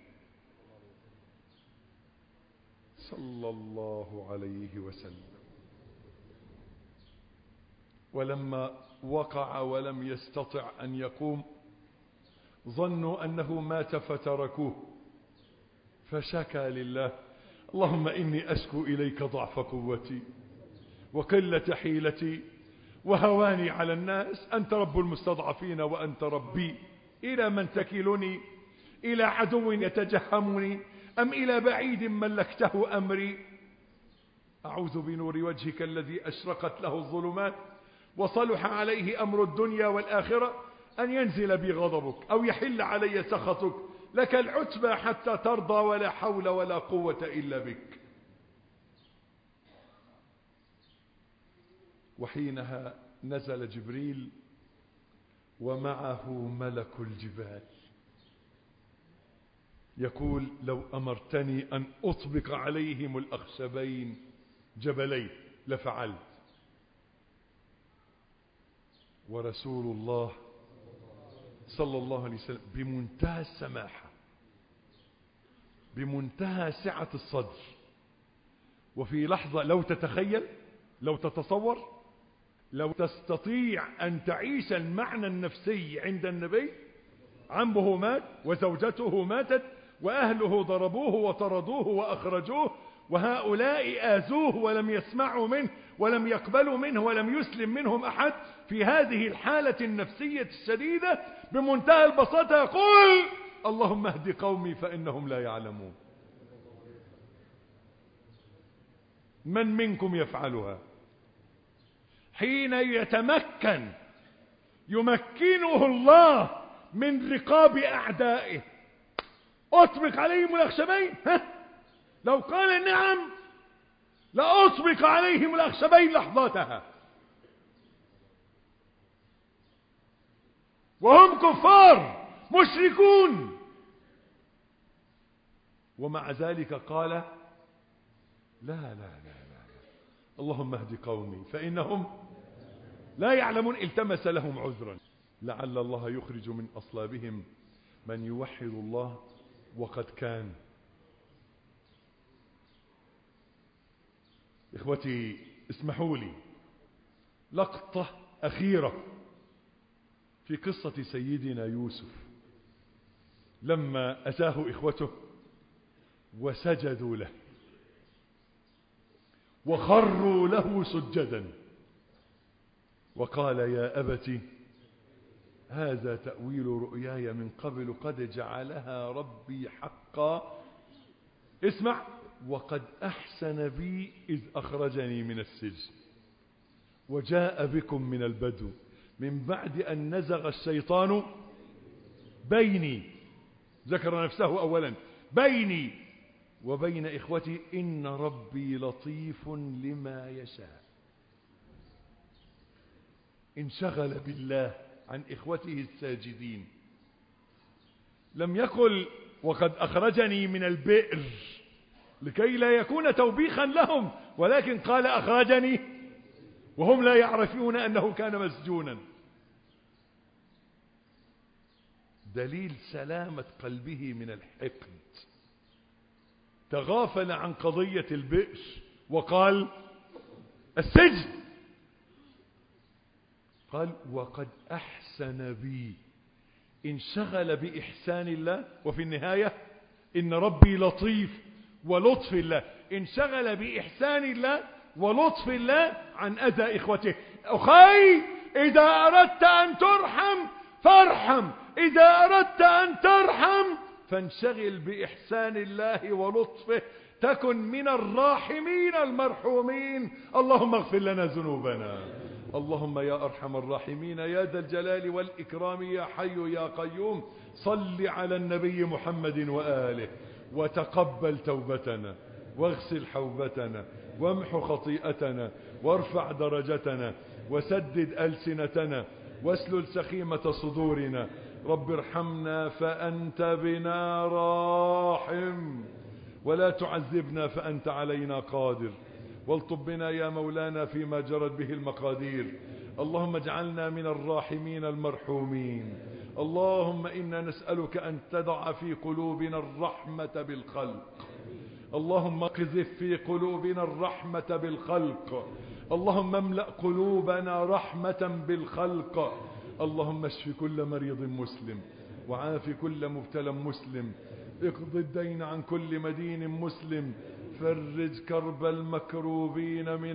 صلى الله عليه وسلم. ولما وقع ولم يستطع أن يقوم ظنوا أنه مات فتركوه، فشكى لله: اللهم إني أشكو إليك ضعف قوتي وقلة حيلتي وهواني على الناس، أنت رب المستضعفين وأنت ربي، إلى من تكلني؟ إلى عدو يتجهمني أم إلى بعيد ملكته أمري؟ أعوذ بنور وجهك الذي أشرقت له الظلمات وصلح عليه أمر الدنيا والآخرة أن ينزل بي غضبك أو يحل علي سخطك، لك العتبى حتى ترضى ولا حول ولا قوة إلا بك. وحينها نزل جبريل ومعه ملك الجبال يقول: لو أمرتني أن أطبق عليهم الأخشبين جبلين لفعلت. ورسول الله صلى الله عليه وسلم بمنتهى السماحة، بمنتهى سعة الصدر، وفي لحظة لو تتخيل، لو تتصور، لو تستطيع أن تعيش المعنى النفسي عند النبي: عمه مات وزوجته ماتت وأهله ضربوه وطردوه وأخرجوه، وهؤلاء آذوه ولم يسمعوا منه ولم يقبلوا منه ولم يسلم منهم أحد. في هذه الحالة النفسية الشديدة بمنتهى البساطة يقول: اللهم اهد قومي فإنهم لا يعلمون. من منكم يفعلها؟ حين يتمكن يمكنه الله من رقاب أعدائه. أطبق عليهم الأخشبين، ها؟ لو قال نعم لأطبق عليهم الأخشبين لحظتها، وهم كفار مشركون، ومع ذلك قال: لا لا لا لا, لا. اللهم اهد قومي فإنهم لا يعلمون. التمس لهم عذرا لعل الله يخرج من أصلابهم من يوحد الله وقد كان. إخوتي اسمحوا لي لقطة أخيرة في قصة سيدنا يوسف لما أتاه إخوته وسجدوا له وخروا له سجدا وقال: يا أبت هذا تأويل رؤياي من قبل قد جعلها ربي حقا. اسمع: وقد أحسن بي إذ أخرجني من السجن وجاء بكم من البدو من بعد أن نزغ الشيطان بيني، ذكر نفسه أولا، بيني وبين إخوتي إن ربي لطيف لما يشاء. انشغل بالله عن إخوته الساجدين. لم يقل وقد أخرجني من البئر لكي لا يكون توبيخا لهم، ولكن قال أخرجني وهم لا يعرفون أنه كان مسجونا. دليل سلامة قلبه من الحقد. تغافل عن قضية البئر وقال السجن. قال وقد أحسن بي. انشغل بإحسان الله، وفي النهاية إن ربي لطيف ولطف الله. انشغل بإحسان الله ولطف الله عن أذى إخوته. أخي إذا أردت أن ترحم فارحم، إذا أردت أن ترحم فانشغل بإحسان الله ولطفه، تكن من الراحمين المرحومين. اللهم اغفر لنا ذنوبنا. اللهم يا أرحم الراحمين يا ذا الجلال والإكرام يا حي يا قيوم، صل على النبي محمد وآله، وتقبل توبتنا، واغسل حوبتنا، وامح خطيئتنا، وارفع درجتنا، وسدد ألسنتنا، واسلل سخيمة صدورنا. رب ارحمنا فأنت بنا راحم، ولا تعذبنا فأنت علينا قادر، والطب بنا يا مولانا فيما جرت به المقادير. اللهم اجعلنا من الراحمين المرحومين. اللهم إنا نسألك أن تضع في قلوبنا الرحمة بالخلق. اللهم قذف في قلوبنا الرحمة بالخلق. اللهم املأ قلوبنا رحمة بالخلق. اللهم اشف كل مريض مسلم، وعاف كل مبتلى مسلم، اقض الدين عن كل مدين مسلم، فرج كرب المكروبين من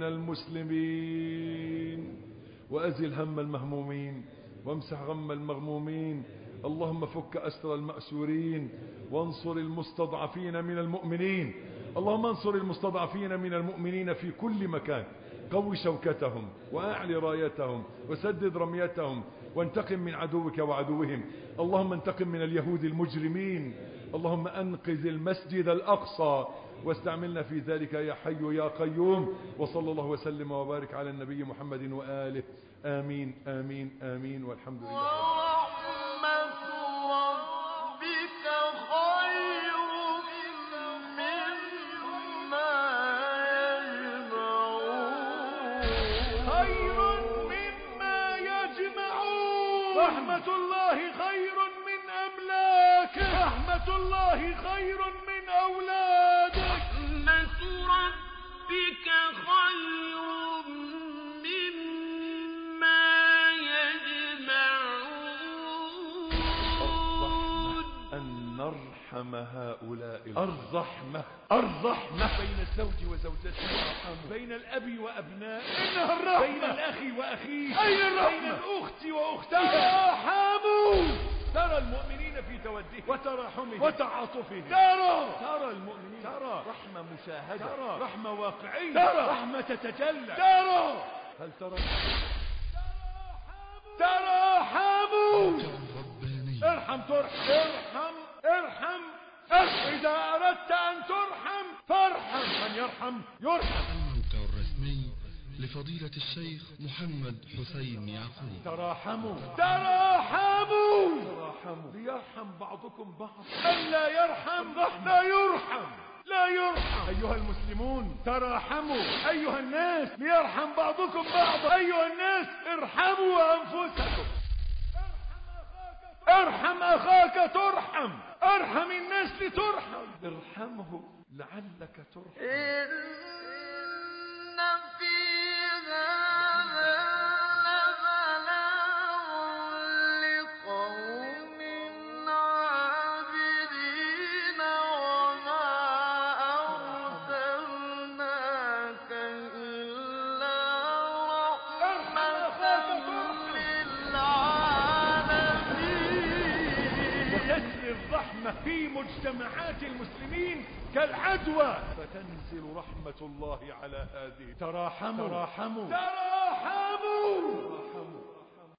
المسلمين، وأزل هم المهمومين، وامسح غم المغمومين. اللهم فك أسر المأسورين، وانصر المستضعفين من المؤمنين. اللهم انصر المستضعفين من المؤمنين في كل مكان، قوي شوكتهم وأعلي رايتهم وسدد رميتهم، وانتقم من عدوك وعدوهم. اللهم انتقم من اليهود المجرمين. اللهم أنقذ المسجد الأقصى واستعملنا في ذلك يا حي يا قيوم. وصلى الله وسلم وبارك على النبي محمد وآله. آمين آمين آمين، والحمد لله. ورحمة ربك خير مما يجمعون. خير مما يجمعون. رحمة الله خير من أملاكك، رحمة الله خير من أولادك. رحمة ربك خير مما يجمعون. أن نرحم هؤلاء. الرحمة الرحمة بين الزوج وزوجته، بين الأب وأبنائه، إنها الرحمة. بين الأخ وأخيه، أين الرحمة؟ بين الأخت وأختها. ترحموا. ترى المؤمنين في توده وتراحمه وتعاطفه. ترى ترى المؤمنين، ترى رحمة مشاهدة، ترى رحمة واقعية، ترى رحمة تتجلى. ترى هل ترى؟ تراحموا. ارحم ترحم، ارحم ارحم ارحم. إذا أردت أن ترحم فارحم، من يرحم يرحم. الموقع الرسمي لفضيلة الشيخ محمد حسين يعقوب. تراحموا تراحموا تراحموا ليرحم بعضكم بعض. من لا يرحم لا يرحم لا يرحم. أيها المسلمون تراحموا. أيها الناس ليرحم بعضكم بعضا. أيها الناس ارحموا أنفسكم. ارحم أخاك ترحم، ارحم الناس لترحم. ارحمه لعلك ترحم. إن في هذا لبلاغ لقوم عابدين، وما أرسلناك إلا رحمة للعالمين. وتسري الرحمة في مجتمعات المسلمين كالعدوى، فتنزل رحمة الله على هذه. تراحموا تراحموا تراحموا.